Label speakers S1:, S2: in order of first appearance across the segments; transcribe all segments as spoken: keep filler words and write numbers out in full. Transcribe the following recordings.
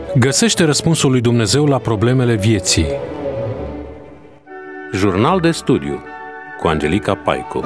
S1: Găsește răspunsul lui Dumnezeu la problemele vieții. Jurnal de studiu cu Angelica Paicu.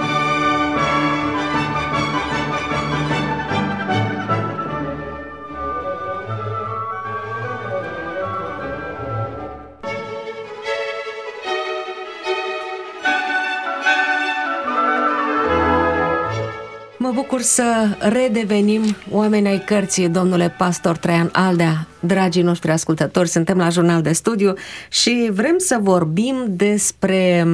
S2: Mă bucur să redevenim oameni ai cărții, domnule pastor Traian Aldea. Dragii noștri ascultători, suntem la Jurnal de Studiu și vrem să vorbim despre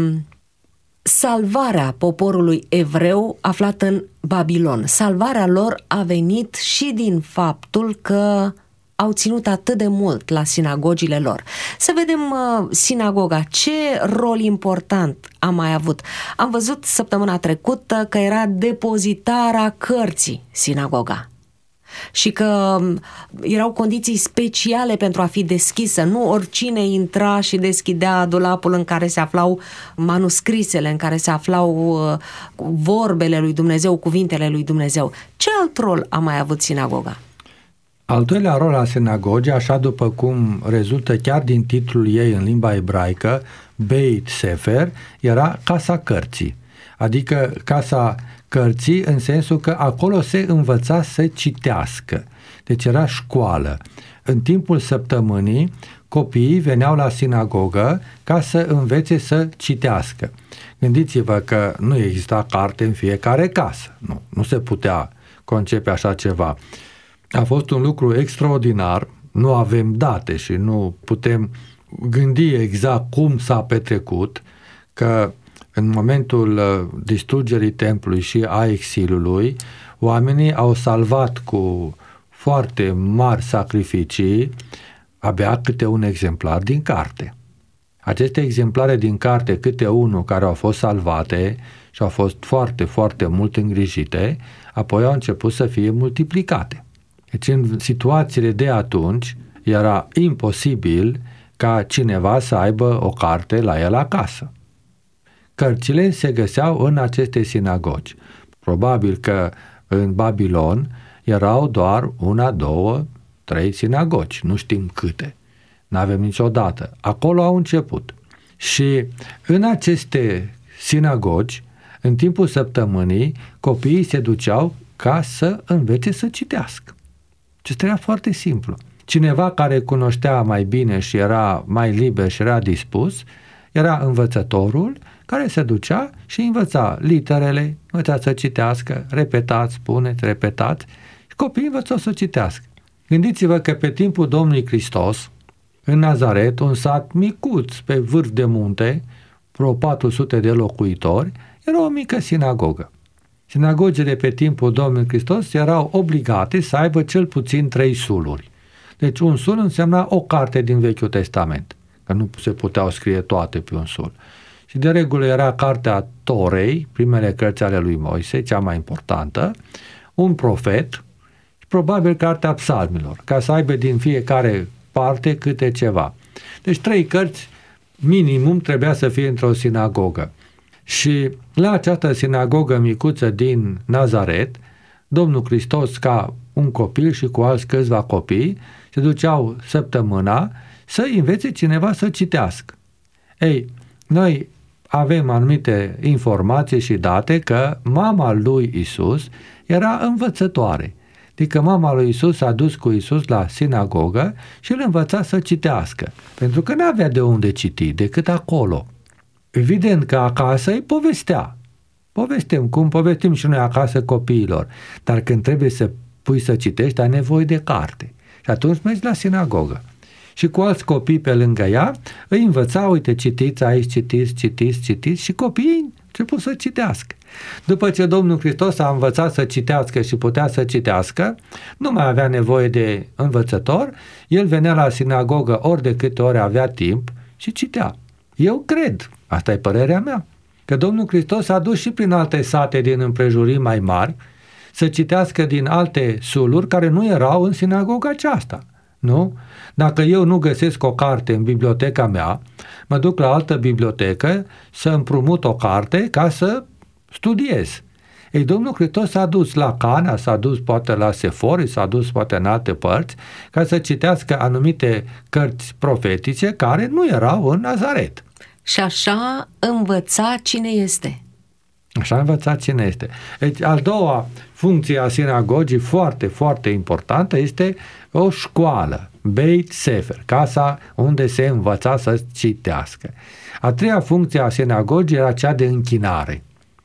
S2: salvarea poporului evreu aflat în Babilon. Salvarea lor a venit și din faptul că au ținut atât de mult la sinagogile lor. Să vedem uh, sinagoga, ce rol important a mai avut. Am văzut săptămâna trecută că era depozitarea cărții sinagoga și că erau condiții speciale pentru a fi deschisă. Nu oricine intra și deschidea dulapul în care se aflau manuscrisele, în care se aflau uh, vorbele lui Dumnezeu, cuvintele lui Dumnezeu. Ce alt rol a mai avut sinagoga?
S3: Al doilea rol al sinagogii, așa după cum rezultă chiar din titlul ei în limba ebraică, Beit Sefer, era casa cărții. Adică casa cărții în sensul că acolo se învăța să citească. Deci era școală. În timpul săptămânii, copiii veneau la sinagogă ca să învețe să citească. Gândiți-vă că nu exista carte în fiecare casă. Nu, nu se putea concepe așa ceva. A fost un lucru extraordinar, nu avem date și nu putem gândi exact cum s-a petrecut, că în momentul distrugerii templului și a exilului, oamenii au salvat cu foarte mari sacrificii abia câte un exemplar din carte. Aceste exemplare din carte, câte unul care au fost salvate și au fost foarte, foarte mult îngrijite, apoi au început să fie multiplicate. Deci în situațiile de atunci era imposibil ca cineva să aibă o carte la el acasă. Cărțile se găseau în aceste sinagogi. Probabil că în Babilon erau doar una, două, trei sinagogi, nu știm câte. N-avem niciodată. Acolo au început. Și în aceste sinagogi, în timpul săptămânii, copiii se duceau ca să învețe să citească. Acesta era foarte simplu. Cineva care cunoștea mai bine și era mai liber și era dispus, era învățătorul care se ducea și învăța literele, învăța să citească, repetați, spuneți, repetați, și copiii învățau să citească. Gândiți-vă că pe timpul Domnului Hristos, în Nazaret, un sat micuț pe vârf de munte, vreo patru sute de locuitori, era o mică sinagogă. Sinagogile pe timpul Domnului Hristos erau obligate să aibă cel puțin trei suluri. Deci un sul însemna o carte din Vechiul Testament, că nu se puteau scrie toate pe un sul. Și de regulă era cartea Torei, primele cărți ale lui Moise, cea mai importantă, un profet și probabil cartea Psalmilor, ca să aibă din fiecare parte câte ceva. Deci trei cărți minimum trebuia să fie într-o sinagogă. Și la această sinagogă micuță din Nazaret, Domnul Hristos, ca un copil și cu alți câțiva copii, se duceau săptămâna să învețe cineva să citească. Ei, noi avem anumite informații și date că mama lui Isus era învățătoare. Adică mama lui Isus a dus cu Isus la sinagogă și îl învăța să citească, pentru că n-avea de unde citi decât acolo. Evident că acasă îi povestea. Povestim, cum povestim și noi acasă copiilor. Dar când trebuie să pui să citești, ai nevoie de carte. Și atunci mergi la sinagogă. Și cu alți copii pe lângă ea, îi învăța, uite, citiți aici, citiți, citiți, citiți, și copiii început să citească. După ce Domnul Hristos a învățat să citească și putea să citească, nu mai avea nevoie de învățător, el venea la sinagogă ori de câte ori avea timp și citea. Eu cred, asta e părerea mea, că Domnul Hristos a dus și prin alte sate din împrejurimi mai mari să citească din alte suluri care nu erau în sinagoga aceasta. Nu? Dacă eu nu găsesc o carte în biblioteca mea, mă duc la altă bibliotecă să împrumut o carte ca să studiez. Ei, Domnul Hristos s-a dus la Cana, s-a dus poate la Sefori, s-a dus poate în alte părți, ca să citească anumite cărți profetice care nu erau în Nazaret.
S2: Și așa învăța cine este.
S3: Așa învăța cine este. Deci, al doua funcție a sinagogii, foarte, foarte importantă, este o școală, Beit Sefer, casa unde se învăța să citească. A treia funcție a sinagogii era cea de închinare.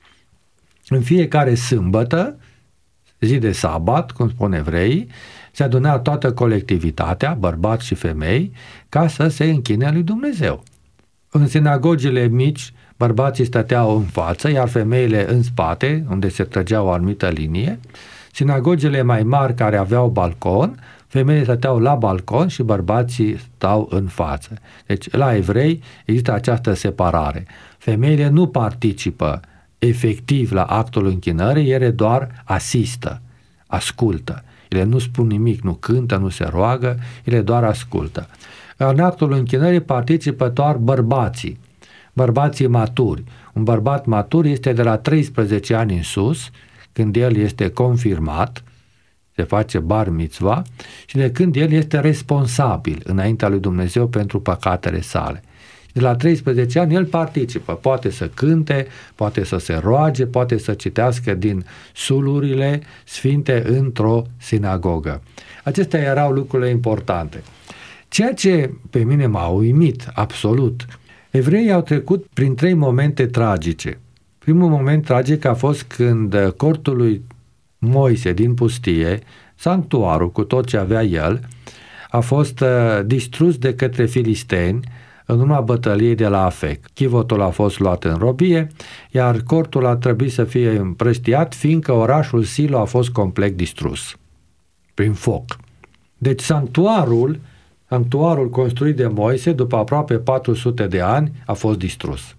S3: În fiecare sâmbătă, zi de sabat, cum spun evreii, se aduna toată colectivitatea, bărbați și femei, ca să se închine lui Dumnezeu. În sinagogile mici, bărbații stăteau în față, iar femeile în spate, unde se trăgea o anumită linie. Sinagogile mai mari, care aveau balcon, femeile stăteau la balcon și bărbații stau în față. Deci, la evrei există această separare. Femeile nu participă efectiv la actul închinării, ele doar asistă, ascultă. Ele nu spun nimic, nu cântă, nu se roagă, ele doar ascultă. În actul închinării participă doar bărbații, bărbații maturi. Un bărbat matur este de la treisprezece ani în sus, când el este confirmat, se face bar mitzva, și de când el este responsabil înaintea lui Dumnezeu pentru păcatele sale. De la treisprezece ani el participă, poate să cânte, poate să se roage, poate să citească din sulurile sfinte într-o sinagogă. Acestea erau lucrurile importante. Ceea ce pe mine m-a uimit absolut, evreii au trecut prin trei momente tragice. Primul moment tragic a fost când cortul lui Moise din pustie, sanctuarul cu tot ce avea el, a fost uh, distrus de către filisteni în urma bătăliei de la Afec. Chivotul a fost luat în robie, iar cortul a trebuit să fie împrăștiat, fiindcă orașul Silo a fost complet distrus prin foc. Deci sanctuarul, sanctuarul construit de Moise după aproape patru sute de ani a fost distrus.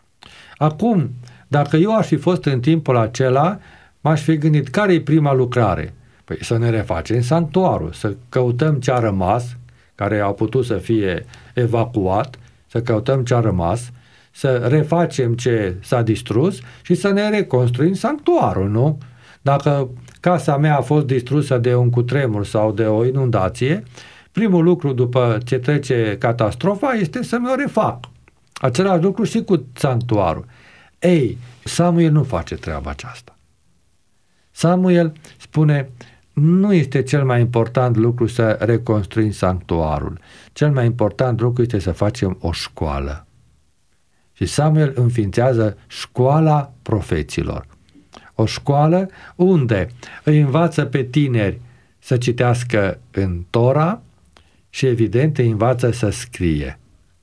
S3: Acum, dacă eu aș fi fost în timpul acela, m-aș fi gândit, care e prima lucrare? Păi să ne refacem sanctuarul, să căutăm ce a rămas, care au putut să fie evacuat, să căutăm ce a rămas, să refacem ce s-a distrus și să ne reconstruim sanctuarul, nu? Dacă casa mea a fost distrusă de un cutremur sau de o inundație, primul lucru după ce trece catastrofa este să mi-o refac. Același lucru și cu sanctuarul. Ei, Samuel nu face treaba aceasta. Samuel spune, nu este cel mai important lucru să reconstruim sanctuarul. Cel mai important lucru este să facem o școală. Și Samuel înființează școala profeților. O școală unde îi învață pe tineri să citească în Tora și evident îi învață să scrie.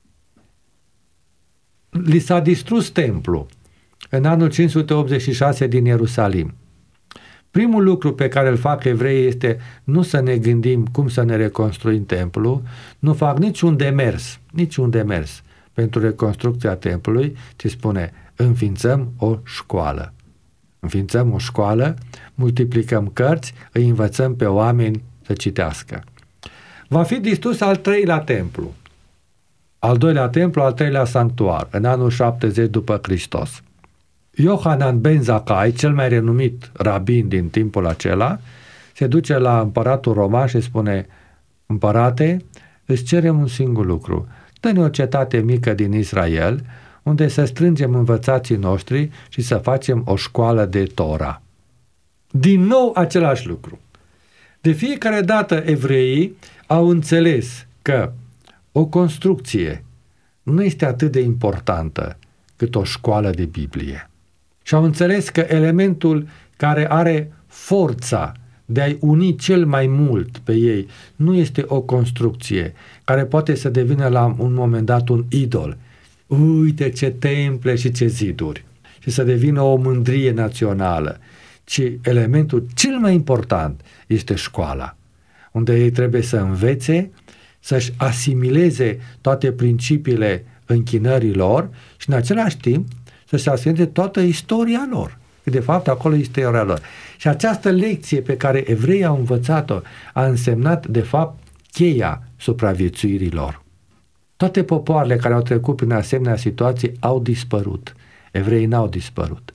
S3: Li s-a distrus templul în anul cinci sute optzeci și șase din Ierusalim. Primul lucru pe care îl fac evreii este nu să ne gândim cum să ne reconstruim templul, nu fac niciun demers, niciun demers pentru reconstrucția templului, ci spune, înființăm o școală. Înființăm o școală, multiplicăm cărți, îi învățăm pe oameni să citească. Va fi distrus al treilea templu, al doilea templu, al treilea sanctuar, în anul șaptezeci după Hristos. Iohanan ben Zacai, cel mai renumit rabin din timpul acela, se duce la împăratul roman și spune, împărate, îți cerem un singur lucru, dă-ne o cetate mică din Israel, unde să strângem învățații noștri și să facem o școală de Tora. Din nou același lucru. De fiecare dată evreii au înțeles că o construcție nu este atât de importantă cât o școală de Biblie. Și au înțeles că elementul care are forța de a-i uni cel mai mult pe ei nu este o construcție care poate să devină la un moment dat un idol. Uite ce temple și ce ziduri! Și să devină o mândrie națională. Ci elementul cel mai important este școala, unde ei trebuie să învețe, să-și asimileze toate principiile închinării lor și în același timp să-și asimileze toată istoria lor. De fapt, acolo este istoria lor. Și această lecție pe care evreii au învățat-o a însemnat, de fapt, cheia supraviețuirii lor. Toate popoarele care au trecut prin asemenea situații au dispărut. Evreii n-au dispărut.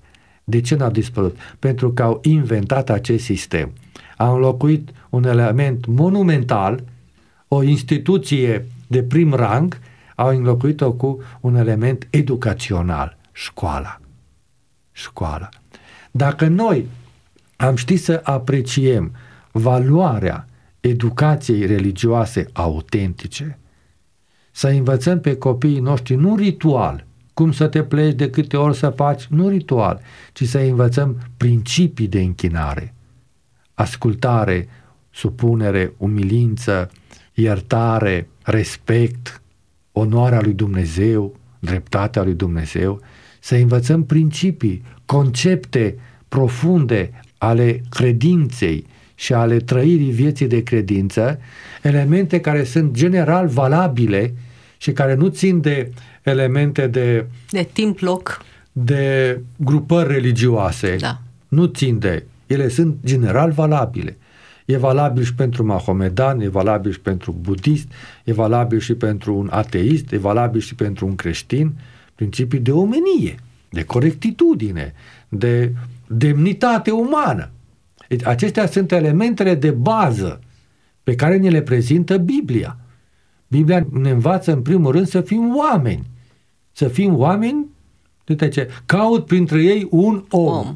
S3: De ce n-au dispărut? Pentru că au inventat acest sistem. Au înlocuit un element monumental, o instituție de prim rang, au înlocuit-o cu un element educațional, școala. Școala. Dacă noi am ști să apreciem valoarea educației religioase autentice, să învățăm pe copiii noștri nu ritual, cum să te pleci, de câte ori să faci, nu ritual, ci să învățăm principii de închinare, ascultare, supunere, umilință, iertare, respect, onoarea lui Dumnezeu, dreptatea lui Dumnezeu, să învățăm principii, concepte profunde ale credinței și ale trăirii vieții de credință, elemente care sunt general valabile și care nu țin de elemente de...
S2: De timp, loc.
S3: De grupări religioase.
S2: Da.
S3: Nu țin de... Ele sunt general valabile. E valabil și pentru mahomedan, e valabil și pentru budist, e valabil și pentru un ateist, e valabil și pentru un creștin. Principii de omenie, de corectitudine, de demnitate umană. Acestea sunt elementele de bază pe care ne le prezintă Biblia. Biblia ne învață în primul rând să fim oameni. Să fim oameni, ce? Caut printre ei un om. om.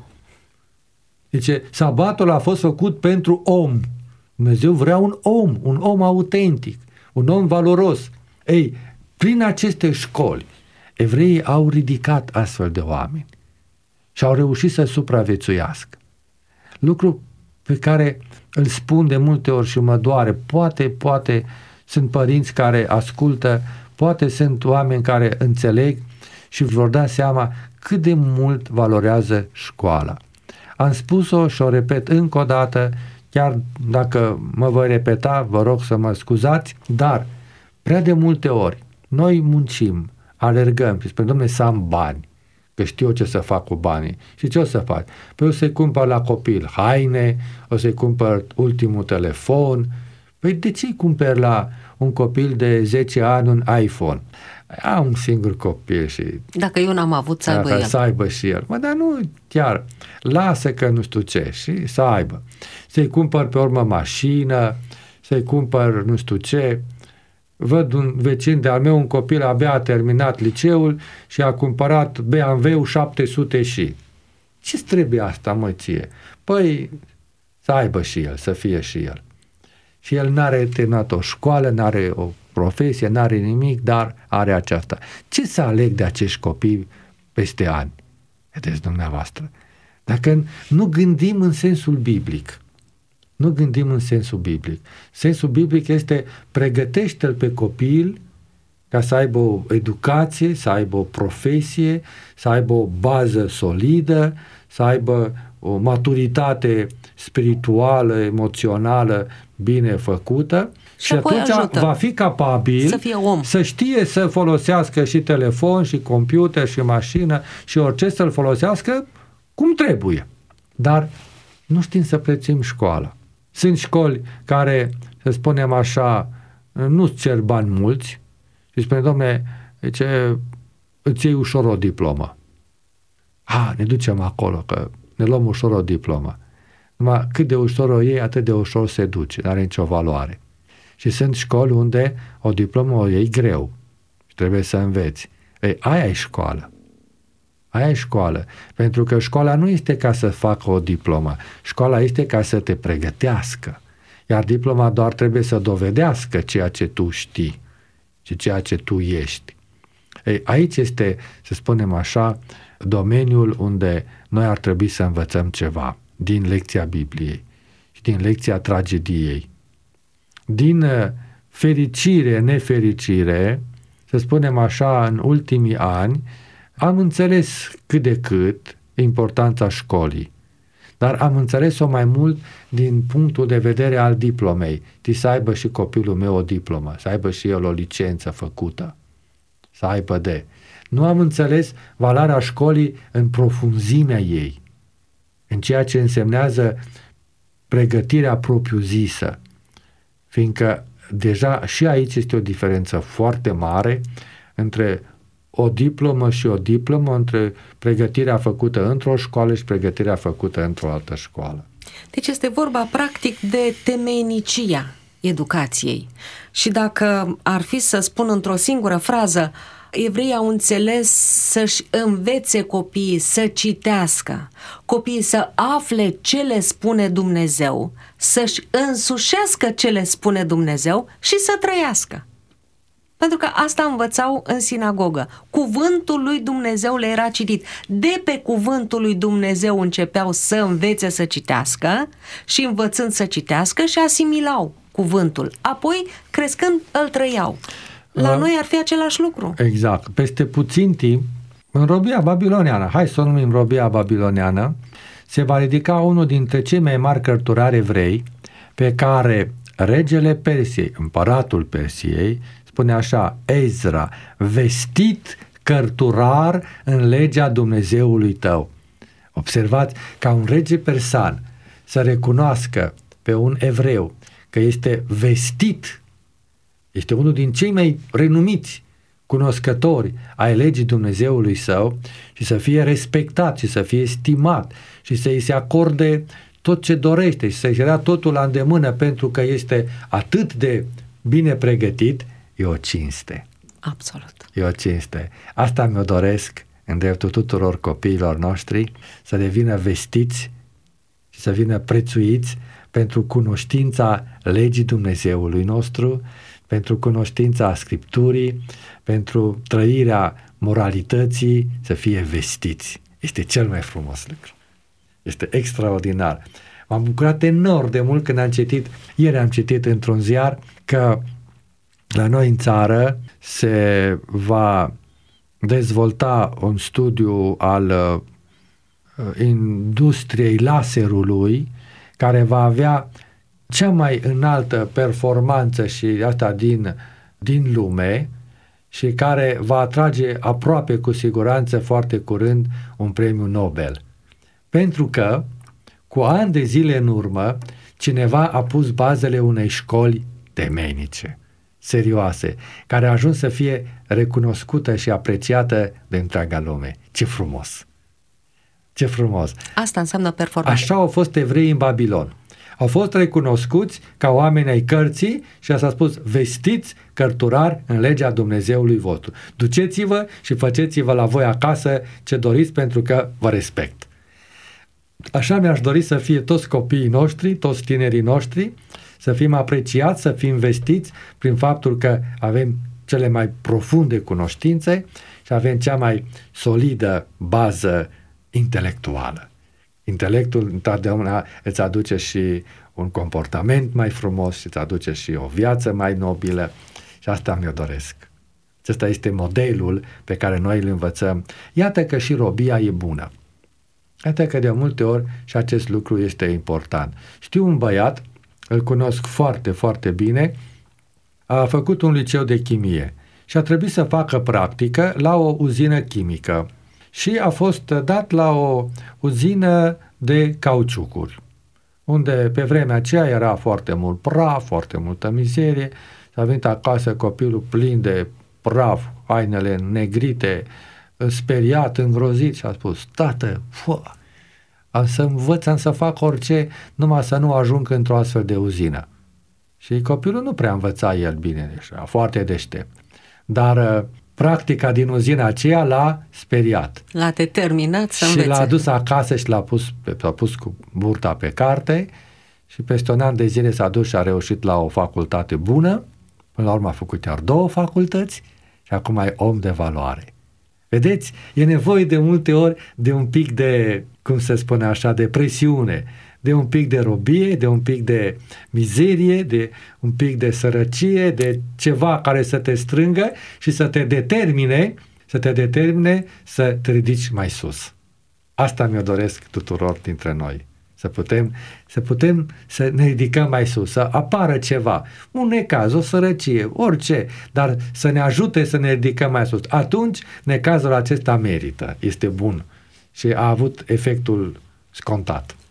S3: Deci sabatul a fost făcut pentru om. Dumnezeu vrea un om, un om autentic, un om valoros. Ei, prin aceste școli, evreii au ridicat astfel de oameni și au reușit să supraviețuiască. Lucru pe care îl spun de multe ori și mă doare. Poate, poate sunt părinți care ascultă, poate sunt oameni care înțeleg și vor da seama cât de mult valorează școala. Am spus-o și o repet încă o dată, chiar dacă mă voi repeta, vă rog să mă scuzați, dar prea de multe ori noi muncim, alergăm și spunem, dom'le, să am bani, că știu ce să fac cu banii. Și ce o să fac? Păi o să-i cumpăr la copil haine, o să-i cumpăr ultimul telefon. Păi de ce-i cumpăr la un copil de zece ani un iPhone? Am un singur copil și...
S2: Dacă eu n-am avut, să aibă el.
S3: Să aibă și el. Mă, dar nu chiar. Lasă că nu știu ce și să aibă. Să-i cumpăr pe urmă mașină, să-i cumpăr nu știu ce. Văd un vecin de-al meu, un copil abia a terminat liceul și a cumpărat B M W șapte sute și... Ce-ți trebuie asta, mă, ție? Păi să aibă și el, să fie și el. Și el n-are terminat o școală, n-are o profesie, n-are nimic, dar are aceasta. Ce să aleg de acești copii peste ani? Vedeți dumneavoastră. Dacă nu gândim în sensul biblic, nu gândim în sensul biblic. Sensul biblic este pregătește-l pe copil ca să aibă o educație, să aibă o profesie, să aibă o bază solidă, să aibă o maturitate spirituală, emoțională bine făcută și, și atunci ajută. Va fi capabil
S2: să fie om.
S3: Să știe să folosească și telefon, și computer, și mașină, și orice să-l folosească cum trebuie. Dar nu știm să prețuim școala. Sunt școli care, să spunem așa, nu-ți cer bani mulți și spune, dom'le, ce, îți iei ușor o diplomă. A, ne ducem acolo, că ne luăm ușor o diplomă. Numai cât de ușor o iei, atât de ușor se duce, nu are nicio valoare. Și sunt școli unde o diplomă o iei greu și trebuie să înveți. Ei, aia e școală. Aia e școală. Pentru că școala nu este ca să facă o diplomă. Școala este ca să te pregătească. Iar diploma doar trebuie să dovedească ceea ce tu știi și ceea ce tu ești. Ei, aici este, să spunem așa, domeniul unde noi ar trebui să învățăm ceva din lecția Bibliei și din lecția tragediei. Din fericire, nefericire, să spunem așa, în ultimii ani, am înțeles cât de cât importanța școlii, dar am înțeles-o mai mult din punctul de vedere al diplomei. Tii să aibă și copilul meu o diplomă, să aibă și el o licență făcută, să aibă de... Nu am înțeles valoarea școlii în profunzimea ei, în ceea ce însemnează pregătirea propriu-zisă, fiindcă deja și aici este o diferență foarte mare între o diplomă și o diplomă între pregătirea făcută într-o școală și pregătirea făcută într-o altă școală.
S2: Deci este vorba practic de temeinicia educației. Și dacă ar fi să spun într-o singură frază, evreii au înțeles să-și învețe copiii să citească, copiii să afle ce le spune Dumnezeu, să-și însușească ce le spune Dumnezeu și să trăiască. Pentru că asta învățau în sinagogă. Cuvântul lui Dumnezeu le era citit. De pe cuvântul lui Dumnezeu începeau să învețe să citească și învățând să citească și asimilau cuvântul. Apoi, crescând, îl trăiau. La uh, noi ar fi același lucru.
S3: Exact. Peste puțin timp, în robia babiloniană, hai să o numim robia babiloniană, se va ridica unul dintre cei mai mari cărturari evrei pe care regele Persiei, împăratul Persiei, spune așa, Ezra, vestit cărturar în legea Dumnezeului tău. Observați, ca un rege persan să recunoască pe un evreu că este vestit, este unul din cei mai renumiți cunoscători ai legii Dumnezeului său și să fie respectat și să fie stimat și să îi se acorde tot ce dorește și să-i se dea totul la îndemână pentru că este atât de bine pregătit, e o cinste.
S2: Absolut.
S3: E o cinste. Asta mi-o doresc în dreptul tuturor copiilor noștri, să devină vestiți și să vină prețuiți pentru cunoștința legii Dumnezeului nostru, pentru cunoștința Scripturii, pentru trăirea moralității, să fie vestiți. Este cel mai frumos lucru. Este extraordinar. M-am bucurat enorm de mult când am citit, ieri am citit într-un ziar că la noi în țară se va dezvolta un studiu al uh, industriei laserului care va avea cea mai înaltă performanță și asta din, din lume și care va atrage aproape cu siguranță foarte curând un premiu Nobel. Pentru că cu ani de zile în urmă cineva a pus bazele unei școli temeinice, serioase, care a ajuns să fie recunoscută și apreciată de întreaga lume. Ce frumos! Ce frumos!
S2: Asta înseamnă performare.
S3: Așa au fost evreii în Babilon. Au fost recunoscuți ca oameni ai cărții și s-a spus, vestiți cărturari în legea Dumnezeului vostru. Duceți-vă și faceți-vă la voi acasă ce doriți pentru că vă respect. Așa mi-aș dori să fie toți copiii noștri, toți tinerii noștri, să fim apreciați, să fim vestiți prin faptul că avem cele mai profunde cunoștințe și avem cea mai solidă bază intelectuală. Intelectul întotdeauna îți aduce și un comportament mai frumos și îți aduce și o viață mai nobilă și asta mi-o doresc. Acesta este modelul pe care noi îl învățăm. Iată că și robia e bună. Iată că de multe ori și acest lucru este important. Știu un băiat, îl cunosc foarte, foarte bine, a făcut un liceu de chimie și a trebuit să facă practică la o uzină chimică și a fost dat la o uzină de cauciucuri, unde pe vremea aceea era foarte mult praf, foarte multă mizerie. S-a venit acasă copilul plin de praf, hainele negrite, speriat, îngrozit și a spus, tată, fă, am să învăț, am să fac orice, numai să nu ajung într-o astfel de uzină. Și copilul nu prea învăța el bine, așa, foarte deștept. Dar practica din uzina aceea l-a speriat.
S2: L-a determinat să învețe.
S3: Și l-a adus acasă și l-a pus, l-a pus cu burta pe carte și peste un an de zile s-a dus și a reușit la o facultate bună. Până la urmă a făcut chiar două facultăți și acum e om de valoare. Vedeți? E nevoie de multe ori de un pic de, cum se spune așa, de presiune, de un pic de robie, de un pic de mizerie, de un pic de sărăcie, de ceva care să te strângă și să te determine, să te determine să te ridici mai sus. Asta mi-o doresc tuturor dintre noi. Să putem, să putem să ne ridicăm mai sus, să apară ceva, un necaz, o sărăcie, orice, dar să ne ajute să ne ridicăm mai sus. Atunci necazul acesta merită, este bun și a avut efectul scontat.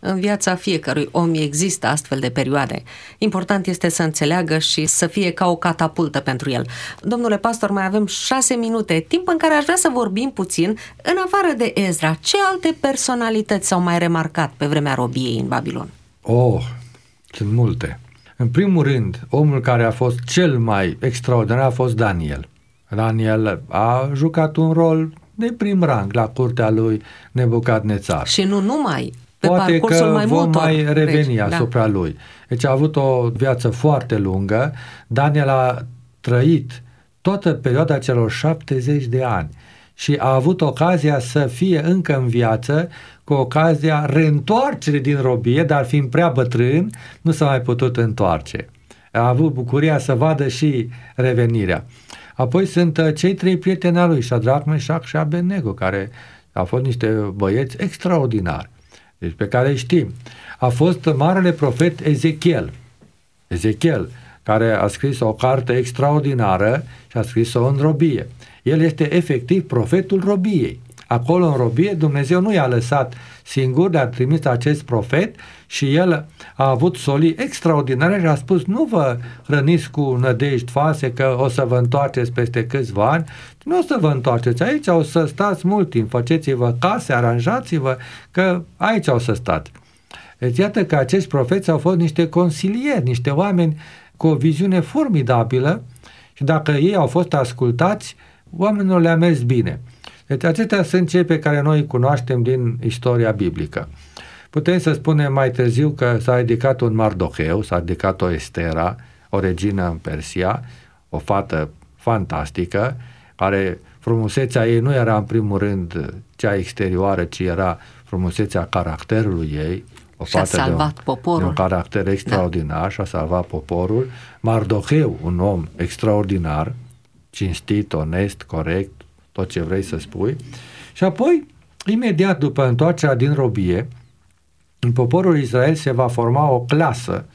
S2: În viața fiecărui om există astfel de perioade. Important este să înțeleagă și să fie ca o catapultă pentru el. Domnule pastor, mai avem șase minute, timp în care aș vrea să vorbim puțin. În afară de Ezra, ce alte personalități s-au mai remarcat pe vremea robiei în Babilon?
S3: Oh, sunt multe. În primul rând, omul care a fost cel mai extraordinar a fost Daniel. Daniel a jucat un rol de prim rang la curtea lui Nebucadnețar.
S2: Și nu numai, pe
S3: Poate
S2: parcursul
S3: că
S2: mai
S3: vom
S2: multor
S3: mai reveni
S2: regi,
S3: asupra
S2: da.
S3: lui. Deci a avut o viață foarte lungă. Daniel a trăit toată perioada celor șaptezeci de ani și a avut ocazia să fie încă în viață cu ocazia reîntoarcerii din robie, dar fiind prea bătrân, nu s-a mai putut întoarce. A avut bucuria să vadă și revenirea. Apoi sunt cei trei prieteni al lui, Șadrac, Meșac și Abednego, care au fost niște băieți extraordinari, deci pe care îi știm. A fost marele profet Ezechiel, Ezechiel, care a scris o carte extraordinară și a scris-o în robie. El este efectiv profetul robiei. Acolo în robie Dumnezeu nu i-a lăsat singur, dar a trimis acest profet și el a avut solii extraordinare și a spus: nu vă răniți cu nădejdi false că o să vă întoarceți peste câțiva ani, nu o să vă întoarceți aici, o să stați mult timp, faceți-vă case, aranjați-vă, că aici o să stați. Deci iată că acești profeți au fost niște consilieri, niște oameni cu o viziune formidabilă și dacă ei au fost ascultați, oamenilor le-a mers bine. Deci acestea sunt cei pe care noi îi cunoaștem din istoria biblică. Putem să spunem mai târziu că s-a ridicat un Mardoheu, s-a ridicat o Estera, o regină în Persia, o fată fantastică, care frumusețea ei nu era în primul rând cea exterioară, ci era frumusețea caracterului ei. O
S2: și a
S3: fată
S2: salvat
S3: de un,
S2: poporul.
S3: de un caracter extraordinar, da. Și a salvat poporul. Mardoheu, un om extraordinar, cinstit, onest, corect, tot ce vrei să spui. Și apoi, imediat după întoarcerea din robie, în poporul Israel se va forma o clasă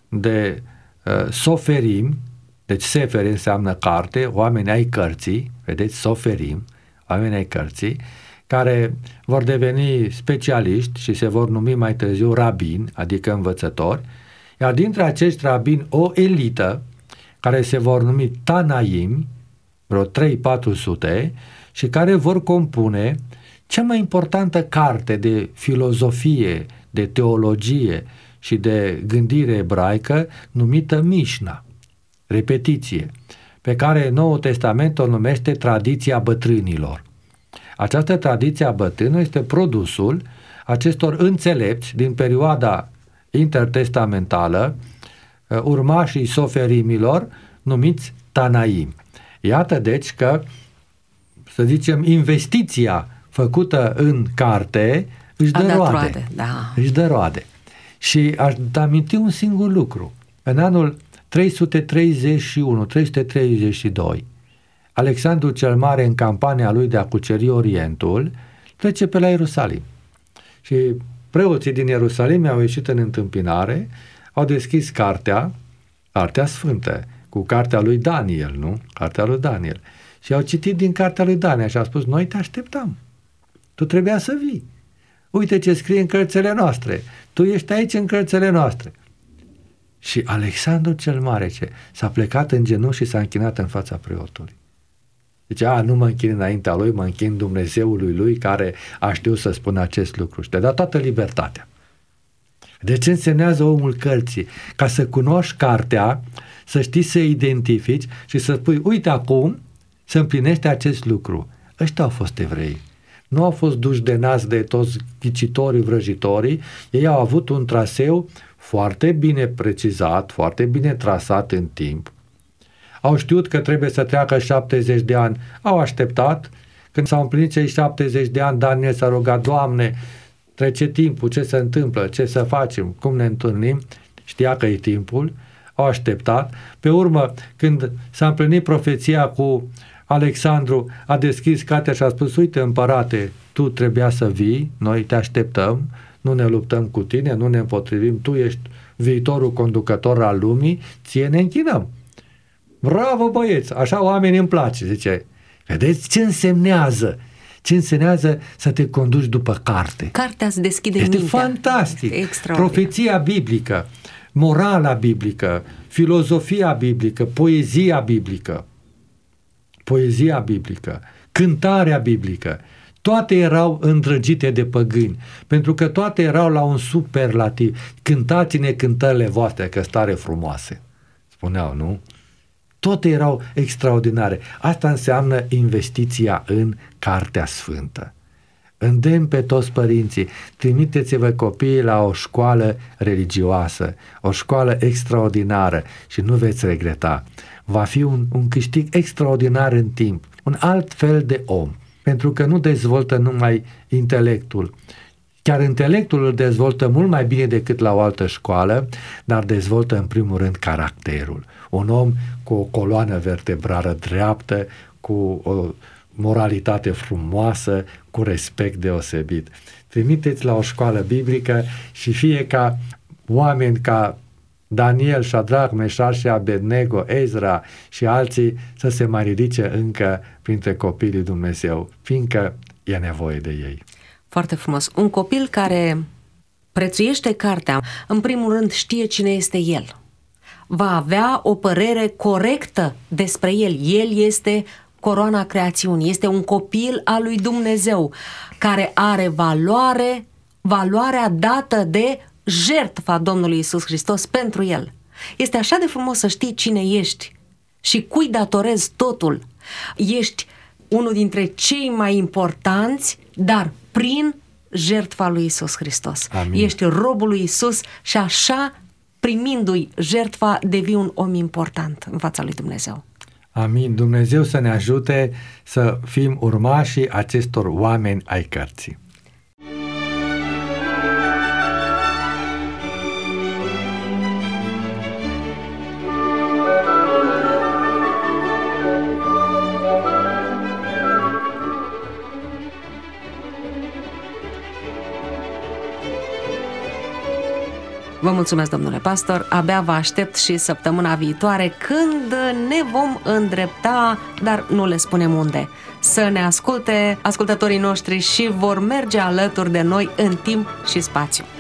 S3: de uh, soferim, deci sefer înseamnă carte, oameni ai cărții, vedeți, soferim, oameni ai cărții, care vor deveni specialiști și se vor numi mai târziu rabini, adică învățători, iar dintre acești rabini o elită, care se vor numi Tanaim, vreo trei patru sute, și care vor compune cea mai importantă carte de filozofie, de teologie și de gândire ebraică, numită Mișna, repetiție, pe care Noul Testament o numește tradiția bătrânilor. Această tradiție a bătrânilor este produsul acestor înțelepți din perioada intertestamentală, urmașii soferimilor, numiți Tanaim. Iată deci că, să zicem, investiția făcută în carte își dă roade. roade
S2: da.
S3: Își dă roade. Și aș aminti un singur lucru. În anul trei sute treizeci și unu trei sute treizeci și doi, Alexandru cel Mare, în campania lui de a cuceri Orientul, trece pe la Ierusalim. Și preoții din Ierusalim au ieșit în întâmpinare, au deschis cartea, cartea sfântă, cu cartea lui Daniel, nu? Cartea lui Daniel. Și au citit din cartea lui Daniel și au spus: noi te așteptam. Tu trebuia să vii. Uite ce scrie în cărțile noastre. Tu ești aici în cărțile noastre. Și Alexandru cel Mare ce s-a plecat în genunchi și s-a închinat în fața preotului. Zice: a, nu mă închin înaintea lui, mă închin Dumnezeului lui care a știut să spună acest lucru și te da toată libertatea. De ce însemnează omul cărții? Ca să cunoști cartea, să știi să identifici și să spui: uite acum se împlinește acest lucru. Ăștia au fost evrei. Nu au fost duși de nas de toți ghicitorii, vrăjitorii. Ei au avut un traseu foarte bine precizat, foarte bine trasat în timp. Au știut că trebuie să treacă șaptezeci de ani. Au așteptat. Când s-au împlinit cei șaptezeci de ani, Daniel s-a rugat: Doamne, trece timpul, ce se întâmplă, ce să facem, cum ne întâlnim? Știa că e timpul. Au așteptat. Pe urmă, când s-a împlinit profeția cu Alexandru, a deschis cartea și a spus: uite, împărate, tu trebuia să vii, noi te așteptăm, nu ne luptăm cu tine, nu ne împotrivim, tu ești viitorul conducător al lumii, ție ne închinăm. Bravo, băieți, așa oamenii îmi place, zice. Vedeți ce însemnează? ce înseamnă să te conduci după carte.
S2: Cartea îți deschide
S3: Este
S2: mintea.
S3: fantastic.
S2: Este
S3: Profeția biblică, morala biblică, filozofia biblică, poezia biblică, poezia biblică, cântarea biblică, toate erau îndrăgite de păgâni, pentru că toate erau la un superlativ. Cântați-ne cântările voastre, că stare frumoase, spuneau, nu? Toate erau extraordinare. Asta înseamnă investiția în Cartea Sfântă. Îndemn pe toți părinții, trimiteți-vă copiii la o școală religioasă, o școală extraordinară și nu veți regreta. Va fi un, un câștig extraordinar în timp, un alt fel de om, pentru că nu dezvoltă numai intelectul. Chiar intelectul îl dezvoltă mult mai bine decât la o altă școală, dar dezvoltă în primul rând caracterul. Un om cu o coloană vertebrală dreaptă, cu o moralitate frumoasă, cu respect deosebit. Trimiteți la o școală biblică și fie ca oameni ca Daniel, Șadrach, Meșaș și Abednego, Ezra și alții să se mai ridice încă printre copiii lui Dumnezeu, fiindcă e nevoie de ei.
S2: Foarte frumos. Un copil care prețuiește cartea, în primul rând știe cine este el. Va avea o părere corectă despre el. El este coroana creațiunii, este un copil al lui Dumnezeu care are valoare, valoarea dată de jertfa Domnului Iisus Hristos pentru el. Este așa de frumos să știi cine ești și cui datorezi totul. Ești unul dintre cei mai importanți, dar prin jertfa lui Iisus Hristos.
S3: Amin.
S2: Ești robul lui Iisus și așa, primindu-i jertfa, devii un om important în fața lui Dumnezeu.
S3: Amin. Dumnezeu să ne ajute să fim urmașii acestor oameni ai cărții.
S2: Vă mulțumesc, domnule pastor, abia vă aștept și săptămâna viitoare când ne vom îndrepta, dar nu le spunem unde. Să ne asculte ascultătorii noștri și vor merge alături de noi în timp și spațiu.